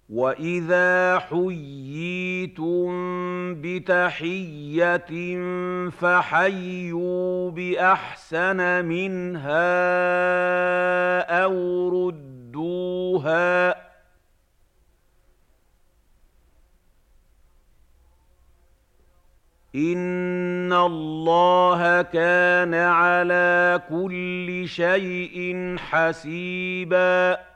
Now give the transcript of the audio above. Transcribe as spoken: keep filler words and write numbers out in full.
وَإِذَا حُيِّيتُم بِتَحِيَّةٍ فَحَيُّوا بِأَحْسَنَ مِنْهَا أَوْ رُدُّوهَا ۗ إِنَّ اللَّهَ كَانَ عَلَىٰ كُلِّ شَيْءٍ حَسِيبًا